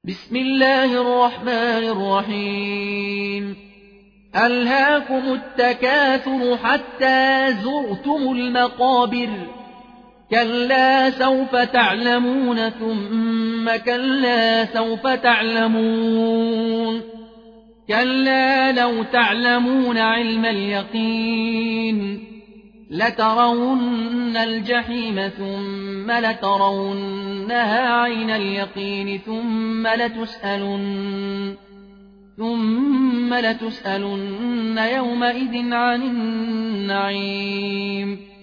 بسم الله الرحمن الرحيم ألهاكم التكاثر حتى زرتم المقابر كلا سوف تعلمون ثم كلا سوف تعلمون كلا لو تعلمون علم اليقين لترون الجحيم ثم لترونها عين اليقين ثم لتسألن يومئذ عن النعيم